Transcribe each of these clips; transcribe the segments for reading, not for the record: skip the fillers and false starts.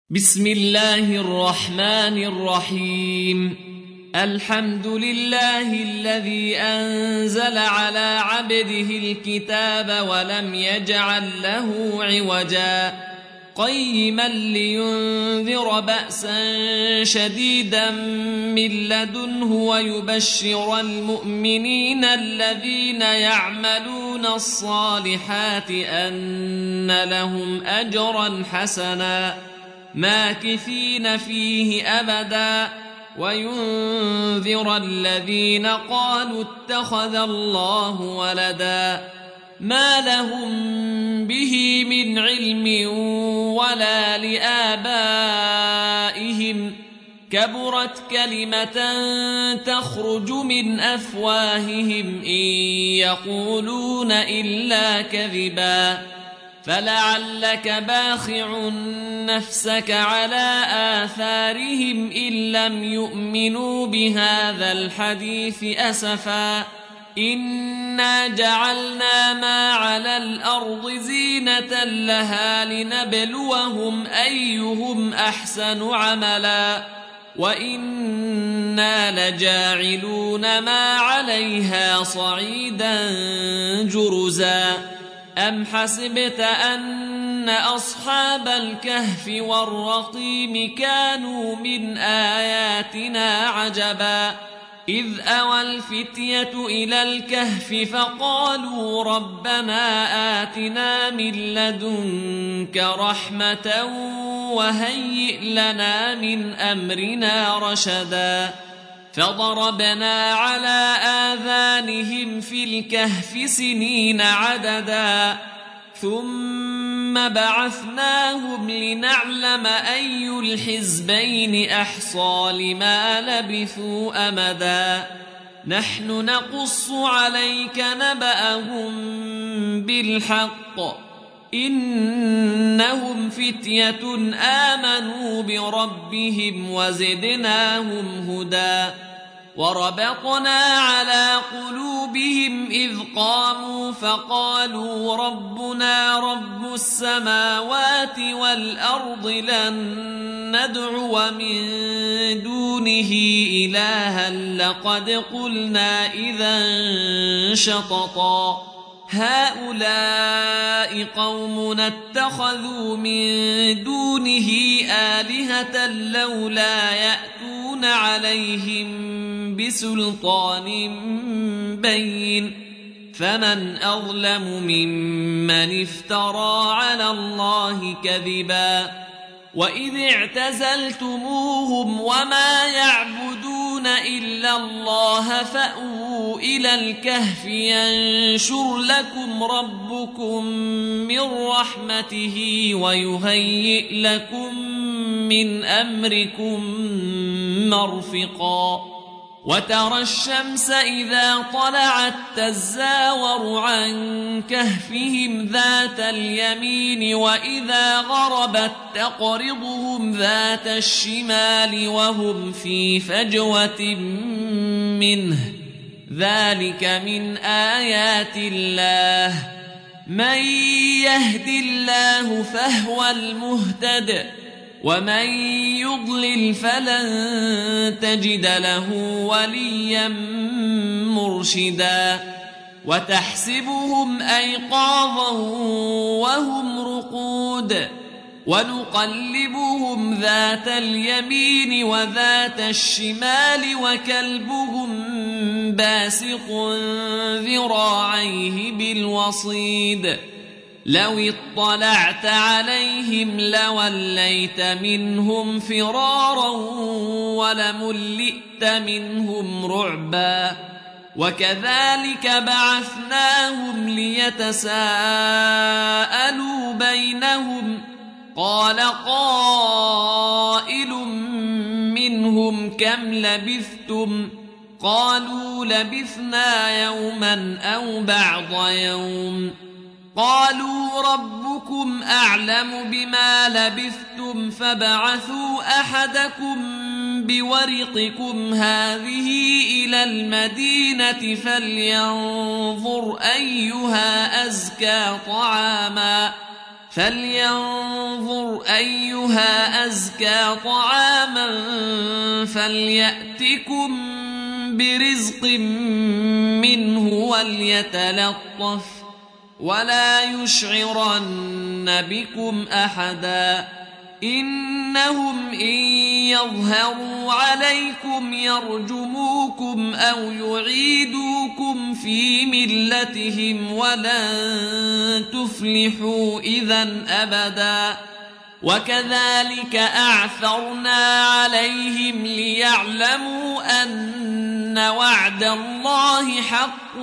بسم الله الرحمن الرحيم. الحمد لله الذي أنزل على عبده الكتاب ولم يجعل له عوجا قيما لينذر بأسا شديدا من لدنه ويبشر المؤمنين الذين يعملون الصالحات أن لهم أجرا حسنا ماكثين فيه أبدا وينذر الذين قالوا اتخذ الله ولدا ما لهم به من علم ولا لآبائهم كبرت كلمة تخرج من أفواههم إن يقولون إلا كذبا فلعلك باخع نفسك على آثارهم إن لم يؤمنوا بهذا الحديث أسفا إنا جعلنا ما على الأرض زينة لها لنبلوهم أيهم أحسن عملا وإنا لجاعلون ما عليها صعيدا جرزا أم حسبت أن أصحاب الكهف والرقيم كانوا من آياتنا عجبا إذ أوى الفتية إلى الكهف فقالوا ربنا آتنا من لدنك رحمة وهيئ لنا من أمرنا رشدا فضربنا على آذانهم في الكهف سنين عددا ثم بعثناهم لنعلم أي الحزبين أحصى لما لبثوا أمدا نحن نقص عليك نبأهم بالحق إنهم فتية آمنوا بربهم وزدناهم هدى وربطنا على قلوبهم إذ قاموا فقالوا ربنا رب السماوات والأرض لن ندعو من دونه إلها لقد قلنا إذا شططا هؤلاء قومنا اتخذوا من دونه آلهة لولا يأتون عليهم بسلطان بين فمن أظلم ممن افترى على الله كذبا وإذ اعتزلتموهم وما يعبدون إلا الله فأووا إلى الكهف ينشر لكم ربكم من رحمته ويهيئ لكم من أمركم مرفقا وترى الشمس إذا طلعت تزاور عن كهفهم ذات اليمين وإذا غربت تقرضهم ذات الشمال وهم في فجوة منه ذلك من آيات الله من يهد الله فهو المهتد ومن يضلل فلن تجد له وليا مرشدا وتحسبهم أيقاظا وهم رقود ونقلبهم ذات اليمين وذات الشمال وكلبهم باسق ذراعيه بالوصيد لو اطلعت عليهم لوليت منهم فرارا ولملئت منهم رعبا وكذلك بعثناهم ليتساءلوا بينهم قال قائل منهم كم لبثتم قالوا لبثنا يوما أو بعض يوم قالوا ربكم أعلم بما لبثتم فابعثوا أحدكم بورقكم هذه إلى المدينة فلينظر أيها أزكى طعاما فلينظر أيها أزكى طعاما فليأتكم برزق منه وليتلطف ولا يشعرن بكم أحدا إنهم إن يظهروا عليكم يرجموكم أو يعيدوكم في ملتهم ولن تفلحوا إذا أبدا وكذلك أعثرنا عليهم ليعلموا أن وعد الله حق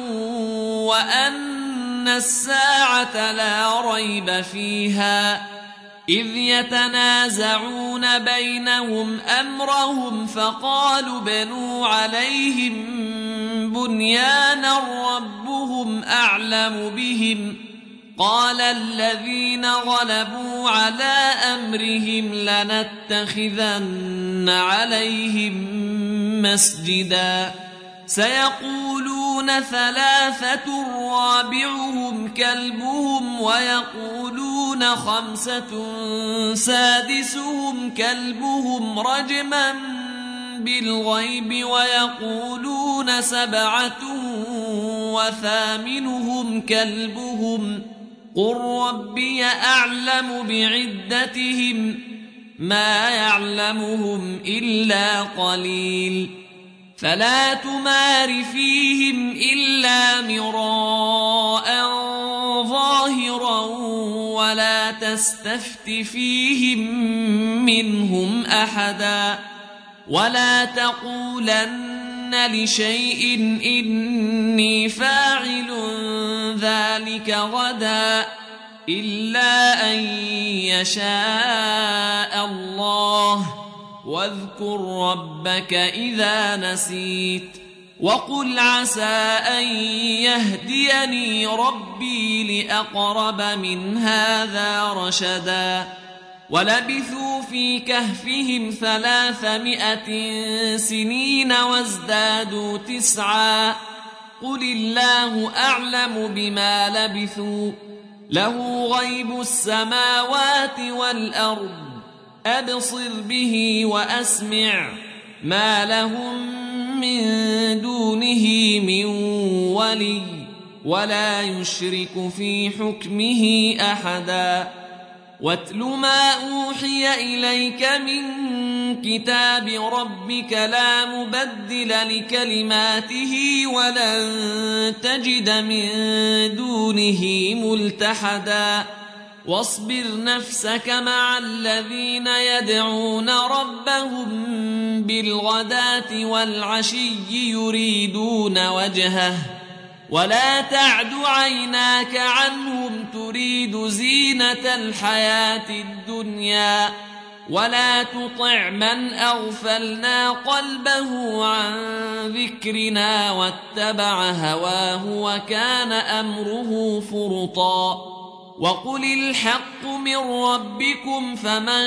وأن الساعة لا ريب فيها إذ يتنازعون بينهم أمرهم فقالوا بنوا عليهم بنيانا ربهم أعلم بهم قال الذين غلبوا على أمرهم لنتخذن عليهم مسجدا سيقولون ثلاثة رابعهم كلبهم ويقولون خمسة سادسهم كلبهم رجما بالغيب ويقولون سبعة وثامنهم كلبهم قل ربي أعلم بعدتهم ما يعلمهم إلا قليل فلا تمار فيهم إلا مراء ظاهرا ولا تستفت فيهم منهم أحدا ولا تقولن لشيء إني فاعل ذلك غدا إلا أن يشاء الله واذكر ربك إذا نسيت وقل عسى أن يهديني ربي لأقرب من هذا رشدا ولبثوا في كهفهم 300 سنين وازدادوا 9 قل الله أعلم بما لبثوا له غيب السماوات والأرض أبصر به وأسمع ما لهم من دونه من ولي ولا يشرك في حكمه أحدا واتل ما أوحي إليك من كتاب ربك لا مبدل لكلماته ولن تجد من دونه ملتحدا واصبر نفسك مع الذين يدعون ربهم بالغداة والعشي يريدون وجهه ولا تعد عيناك عنهم تريد زينة الحياة الدنيا ولا تطع من أغفلنا قلبه عن ذكرنا واتبع هواه وكان أمره فرطا وقل الحق من ربكم فمن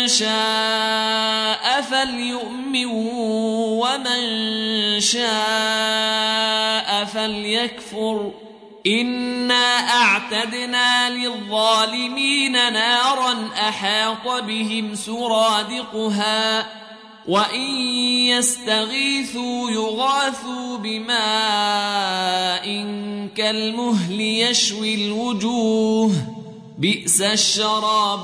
شاء فليؤمن ومن شاء فليكفر إنا أعتدنا للظالمين نارا أحاط بهم سرادقها وإن يستغيثوا يغاثوا بماء كالمهل يشوي الوجوه بئس الشراب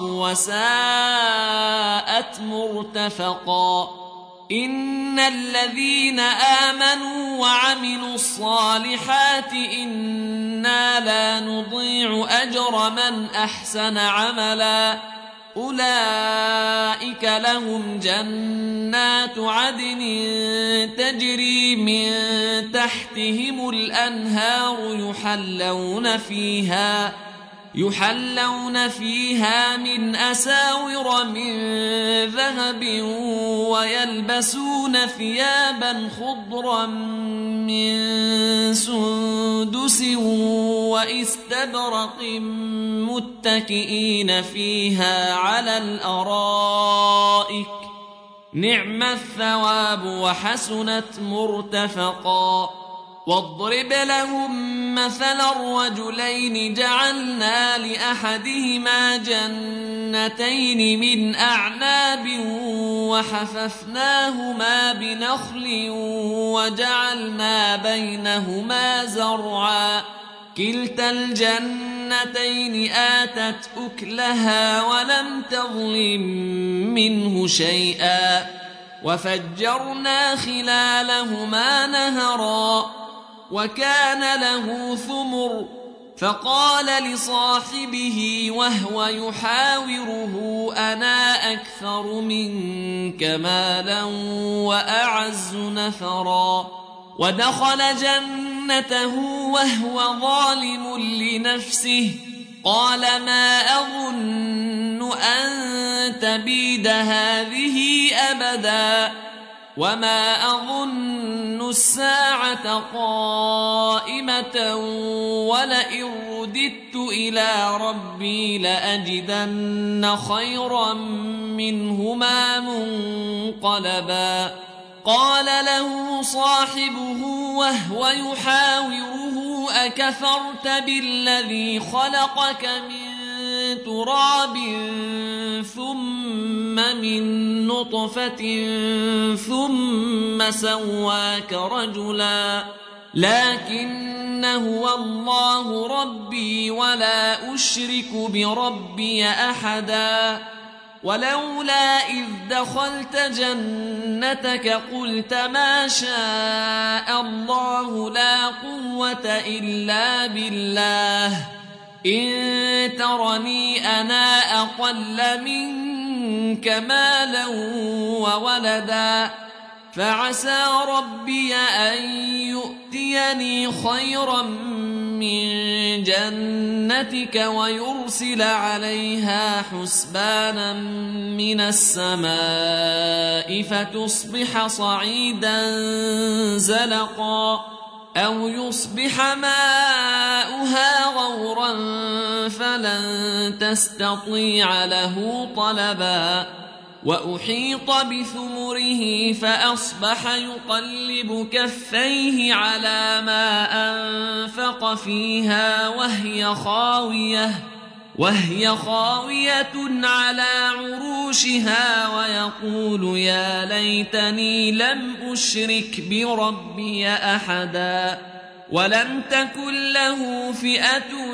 وساءت مرتفقا إن الذين آمنوا وعملوا الصالحات إنا لا نضيع أجر من أحسن عملا أولئك لهم جنات عدن تجري من تحتهم الأنهار يحلون فيها من أساور من ذهب ويلبسون ثيابا خضرا من سندس وإستبرق متكئين فيها على الأرائك نعم الثواب وحسنت مرتفقا واضرب لهم مثلا الرجلين جعلنا لأحدهما جنتين من أعناب وحففناهما بنخل وجعلنا بينهما زرعا كلتا الجنتين آتت أكلها ولم تظلم منه شيئا وفجرنا خلالهما نهرا وكان له ثمر فقال لصاحبه وهو يحاوره أنا أكثر منك مالا وأعز نفرا ودخل جنته وهو ظالم لنفسه قال ما أظن أن تبيد هذه أبدا وما أظن الساعة قائمة ولئن رددت إلى ربي لأجدن خيرا منهما منقلبا قال له صاحبه وهو يحاوره أكفرت بالذي خلقك من تراب ثم من نطفة ثم سواك رجلا لكن هو الله ربي ولا أشرك بربي أحدا ولولا إذ دخلت جنتك قلت ما شاء الله لا قوة إلا بالله إن ترني أنا أقل منك مالا وولدا فعسى ربي أن يؤتيني خيرا من جنتك ويرسل عليها حسبانا من السماء فتصبح صعيدا زلقا أو يصبح ماؤها غورا فلن تستطيع له طلبا وأحيط بثمره فأصبح يقلب كفيه على ما أنفق فيها وهي خاوية على عروشها ويقول يا ليتني لم أشرك بربي أحدا ولم تكن له فئة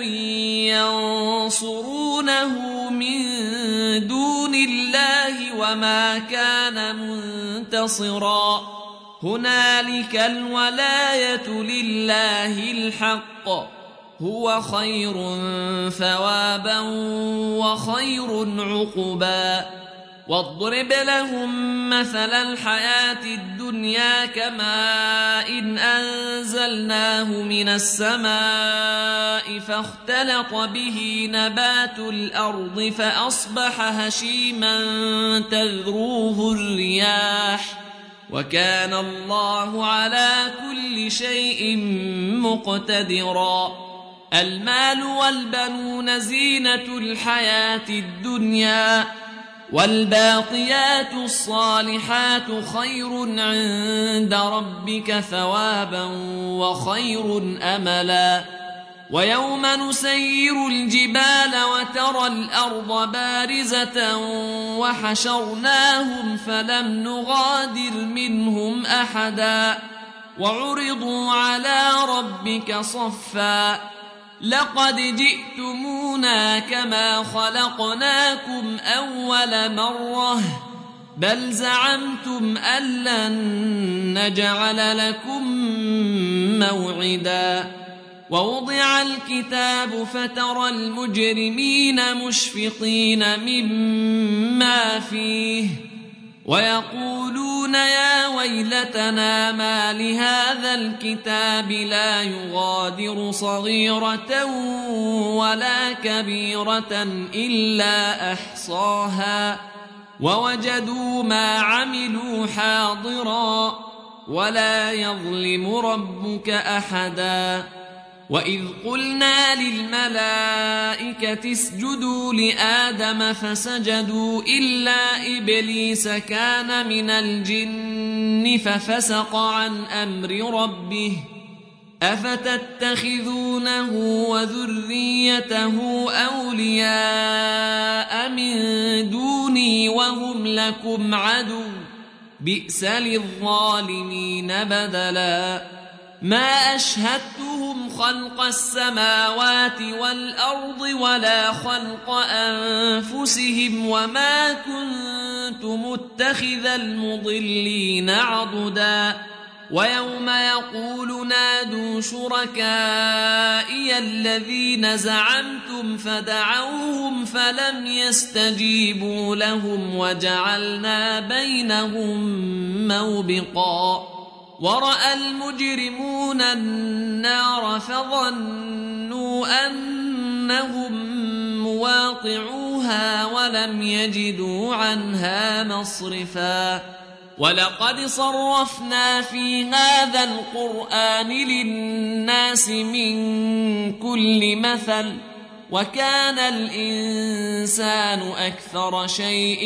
ينصرونه من دون الله وما كان منتصرا هنالك الولاية لله الحق هو خير ثوابا وخير عقبا واضرب لهم مثل الحياة الدنيا كماء إن أنزلناه من السماء فاختلط به نبات الأرض فأصبح هشيما تذروه الرياح وكان الله على كل شيء مقتدرا المال والبنون زينة الحياة الدنيا والباقيات الصالحات خير عند ربك ثوابا وخير أملا ويوم نسير الجبال وترى الأرض بارزة وحشرناهم فلم نغادر منهم أحدا وعرضوا على ربك صفا لقد جئتمونا كما خلقناكم أول مرة بل زعمتم أن لن نجعل لكم موعدا ووضع الكتاب فترى المجرمين مشفقين مما فيه ويقولون يا ويلتنا ما لهذا الكتاب لا يغادر صغيرة ولا كبيرة إلا أحصاها ووجدوا ما عملوا حاضرا ولا يظلم ربك أحدا وإذ قلنا للملائكة اسجدوا لآدم فسجدوا إلا إبليس كان من الجن ففسق عن أمر ربه أفتتخذونه وذريته أولياء من دوني وهم لكم عدو بئس للظالمين بدلا ما أشهدتهم خلق السماوات والأرض ولا خلق أنفسهم وما كنت متخذ المضلين عضدا ويوم يقول نادوا شركائي الذين زعمتم فدعوهم فلم يستجيبوا لهم وجعلنا بينهم موبقا ورأى المجرمون النار فظنوا أنهم مواقعوها ولم يجدوا عنها مصرفا ولقد صرفنا في هذا القرآن للناس من كل مثل وكان الإنسان أكثر شيء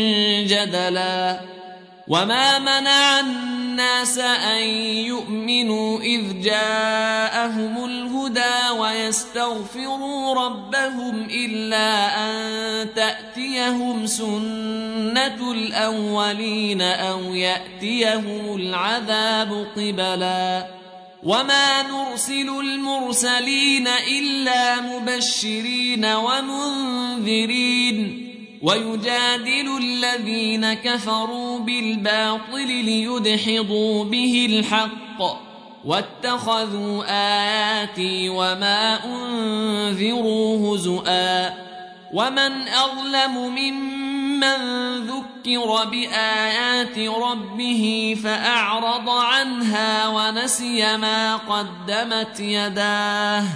جدلا وما منع الناس أن يؤمنوا إذ جاءهم الهدى ويستغفروا ربهم إلا أن تأتيهم سنة الأولين أو يأتيهم العذاب قبلا وما نرسل المرسلين إلا مبشرين ومنذرين ويجادل الذين كفروا بالباطل ليدحضوا به الحق واتخذوا آياتي وما أنذروا هزؤا ومن أظلم ممن ذكر بآيات ربه فأعرض عنها ونسي ما قدمت يداه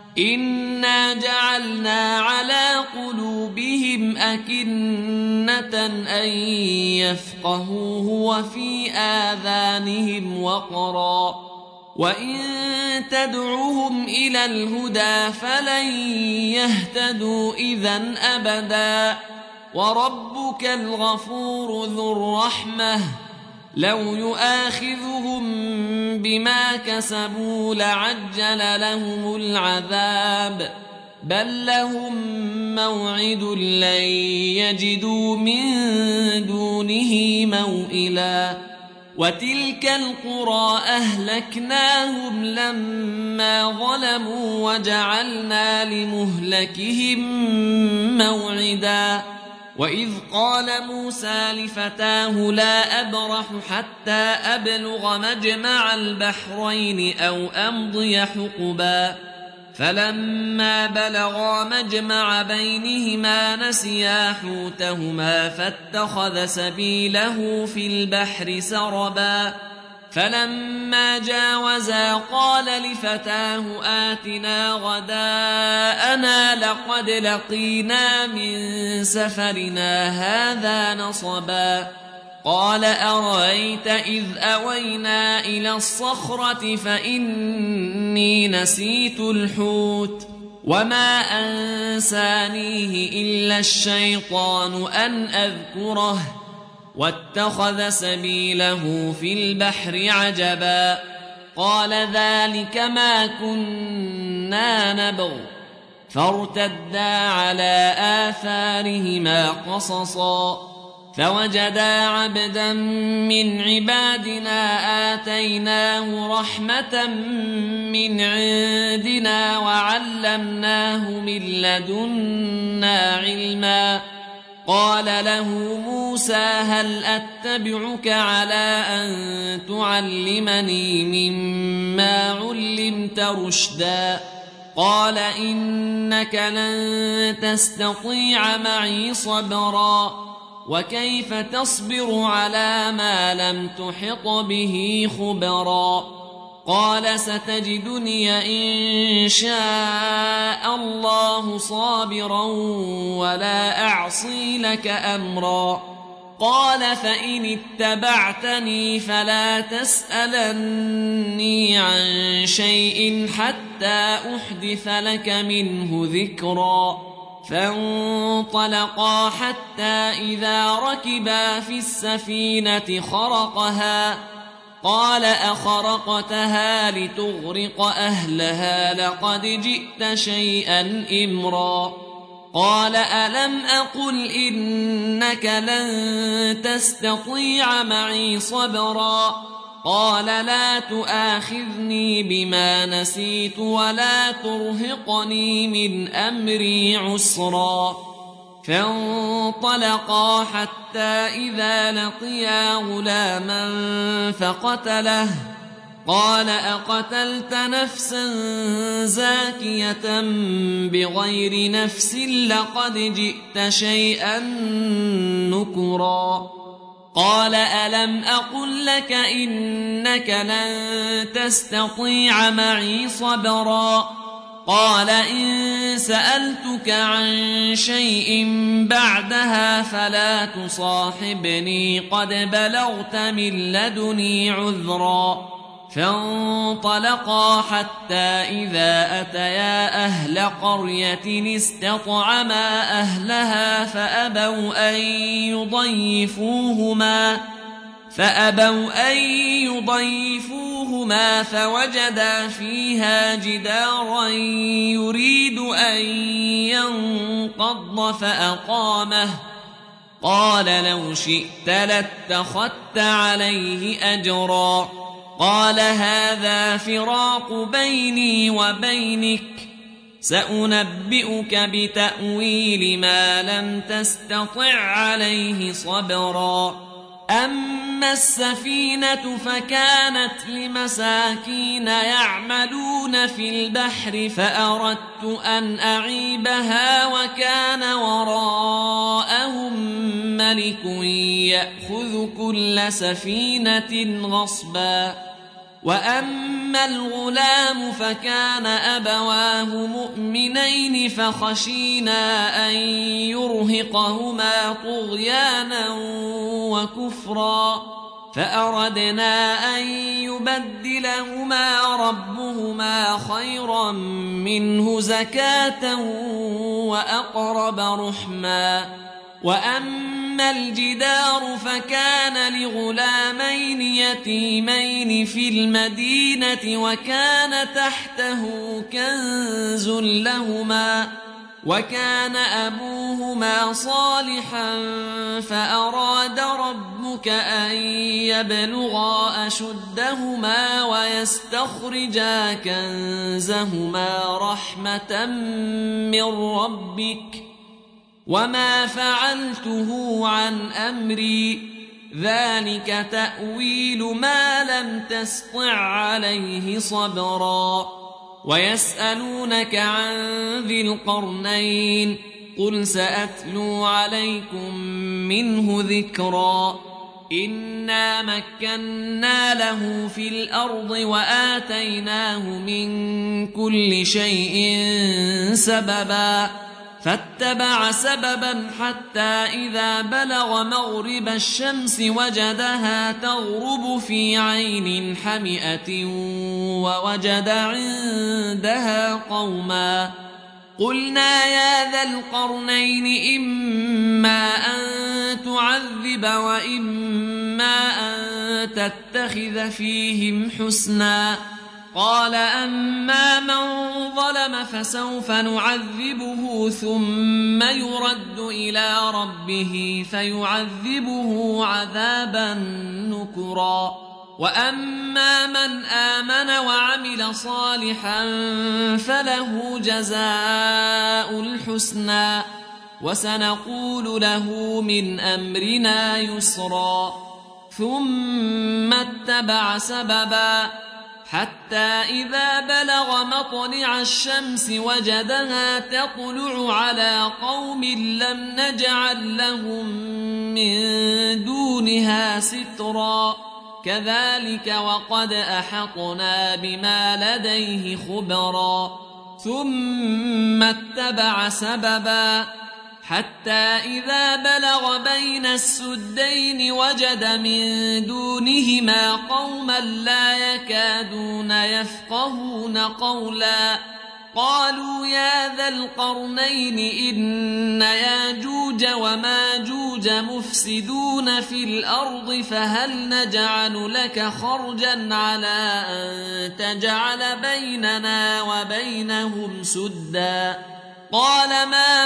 إنا جعلنا على قلوبهم أكنة أن يفقهوه وفي آذانهم وقرا وإن تدعوهم إلى الهدى فلن يهتدوا إذا أبدا وربك الغفور ذو الرحمة لو يؤاخذهم بما كسبوا لعجل لهم العذاب بل لهم موعد لن يجدوا من دونه موئلا وتلك القرى أهلكناهم لما ظلموا وجعلنا لمهلكهم موعدا وإذ قال موسى لفتاه لا أبرح حتى أبلغ مجمع البحرين أو أمضي حقبا فلما بلغا مجمع بينهما نسيا حوتهما فاتخذ سبيله في البحر سربا فلما جاوزا قال لفتاه آتنا غداءنا لقد لقينا من سفرنا هذا نصبا قال أرأيت إذ أوينا إلى الصخرة فإني نسيت الحوت وما أنسانيه إلا الشيطان أن أذكره واتخذ سبيله في البحر عجبا قال ذلك ما كنا نبغ فارتدا على آثارهما قصصا فوجدا عبدا من عبادنا آتيناه رحمة من عندنا وعلمناه من لدنا علما قال له موسى هل أتبعك على أن تعلمني مما علمت رشدا قال إنك لن تستطيع معي صبرا وكيف تصبر على ما لم تحط به خبرا قال ستجدني إن شاء الله صابرا ولا أعصي لك أمرا قال فإن اتبعتني فلا تسألني عن شيء حتى أحدث لك منه ذكرا فانطلقا حتى إذا ركبا في السفينة خرقها قال أخرقتها لتغرق أهلها لقد جئت شيئا إمرا قال ألم أقل إنك لن تستطيع معي صبرا قال لا تؤاخذني بما نسيت ولا ترهقني من أمري عسرا فانطلقا حتى إذا لقيا غلاما فقتله قال أقتلت نفسا زاكية بغير نفس لقد جئت شيئا نكرا قال ألم أقل لك إنك لن تستطيع معي صبرا قال إن سألتك عن شيء بعدها فلا تصاحبني قد بلغت من لدني عذرا فانطلقا حتى إذا أتيا أهل قرية استطعما أهلها فأبوا أن يضيفوهما فوجدا فيها جدارا يريد أن ينقض فأقامه قال لو شئت لاتخذت عليه أجرا قال هذا فراق بيني وبينك سأنبئك بتأويل ما لم تستطع عليه صبرا أما السفينة فكانت لمساكين يعملون في البحر فأردت أن أعيبها وكان وراءهم ملك يأخذ كل سفينة غصبا وأما الغلام فكان أبواه مؤمنين فخشينا أن يرهقهما طغيانا وكفرا فأردنا أن يبدلهما ربهما خيرا منه زكاة وأقرب رحما وأما الجدار فكان لغلامين يتيمين في المدينة وكان تحته كنز لهما وكان أبوهما صالحا فأراد ربك أن يبلغا أشدهما ويستخرجا كنزهما رحمة من ربك وما فعلته عن أمري ذلك تأويل ما لم تسطع عليه صبرا ويسألونك عن ذي القرنين قل سأتلو عليكم منه ذكرا إنا مكنا له في الأرض وآتيناه من كل شيء سببا فاتبع سببا حتى إذا بلغ مغرب الشمس وجدها تغرب في عين حمئة ووجد عندها قوما قلنا يا ذا القرنين إما أن تعذب وإما أن تتخذ فيهم حسنا قال أما من ظلم فسوف نعذبه ثم يرد إلى ربه فيعذبه عذابا نكرا وأما من آمن وعمل صالحا فله جزاء الحسنى وسنقول له من أمرنا يسرا ثم اتبع سببا حتى إذا بلغ مطلع الشمس وجدها تطلع على قوم لم نجعل لهم من دونها سترا كذلك وقد أحطنا بما لديه خبرا ثم اتبع سببا حتى إذا بلغ بين السدين وجد من دونهما قوما لا يكادون يفقهون قولا قالوا يا ذا القرنين إن ياجوج وماجوج مفسدون في الأرض فهل نجعل لك خرجا على أن تجعل بيننا وبينهم سدا قال ما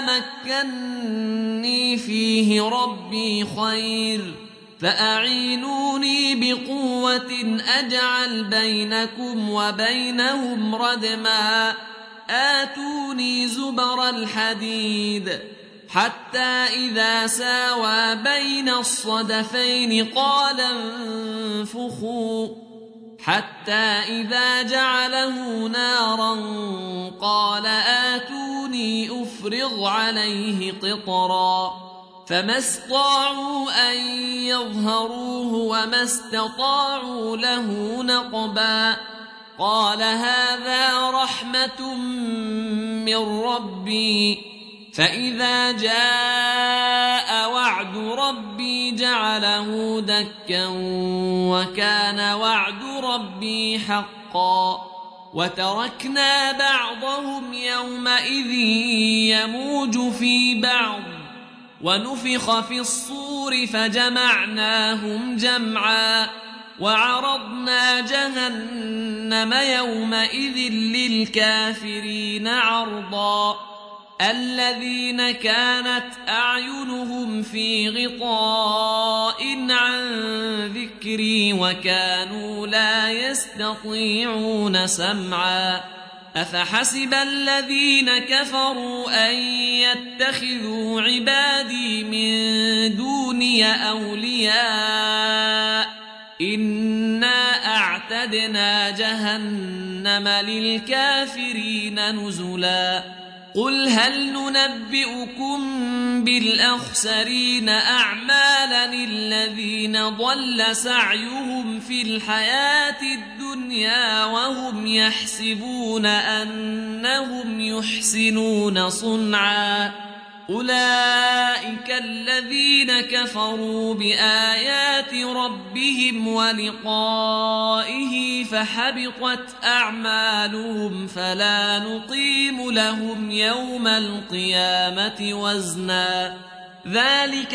مكني فيه ربي خير فأعينوني بقوة أجعل بينكم وبينهم ردما آتوني زبر الحديد حتى إذا ساوى بين الصدفين قال انفخوا حتى إذا جعله نارا قال آتوني أفرغ عليه قطرا فما استطاعوا أن يظهروه وما استطاعوا له نقبا قال هذا رحمة من ربي فإذا جاء وعد ربي جعله دكا وكان وعد ربي حقا وتركنا بعضهم يومئذ يموج في بعض ونفخ في الصور فجمعناهم جمعا وعرضنا جهنم يومئذ للكافرين عرضا الذين كانت أعينهم في غطاء عن ذكري وكانوا لا يستطيعون سمعا أفحسب الذين كفروا أن يتخذوا عبادي من دوني أولياء إنا أعتدنا جهنم للكافرين نزلا قل هل ننبئكم بالأخسرين أعمالا الذين ضل سعيهم في الحياة الدنيا وهم يحسبون أنهم يحسنون صنعا أولئك الذين كفروا بآيات ربهم ولقائه فحبطت أعمالهم فلا نقيم لهم يوم القيامة وزنا ذلك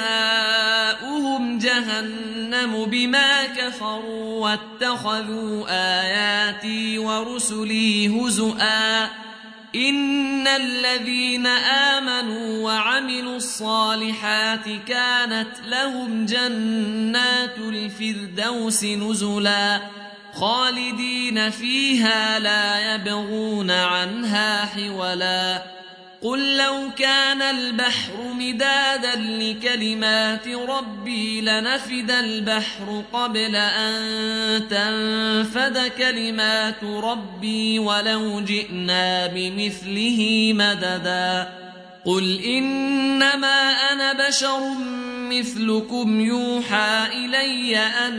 جزاؤهم جهنم بما كفروا واتخذوا آياتي ورسلي هزؤا إن الذين آمنوا وعملوا الصالحات كانت لهم جنات الفردوس نزلا خالدين فيها لا يبغون عنها حولا قل لو كان البحر مدادا لكلمات ربي لنفد البحر قبل أن تنفد كلمات ربي ولو جئنا بمثله مددا قل إنما أنا بشر مثلكم يوحى إلي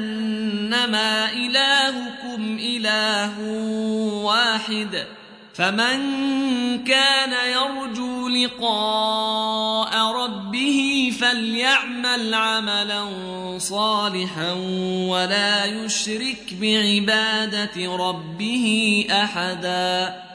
أنما إلهكم إله واحد فمن كان يرجو لقاء ربه فليعمل عملا صالحا ولا يشرك بعبادة ربه أحدا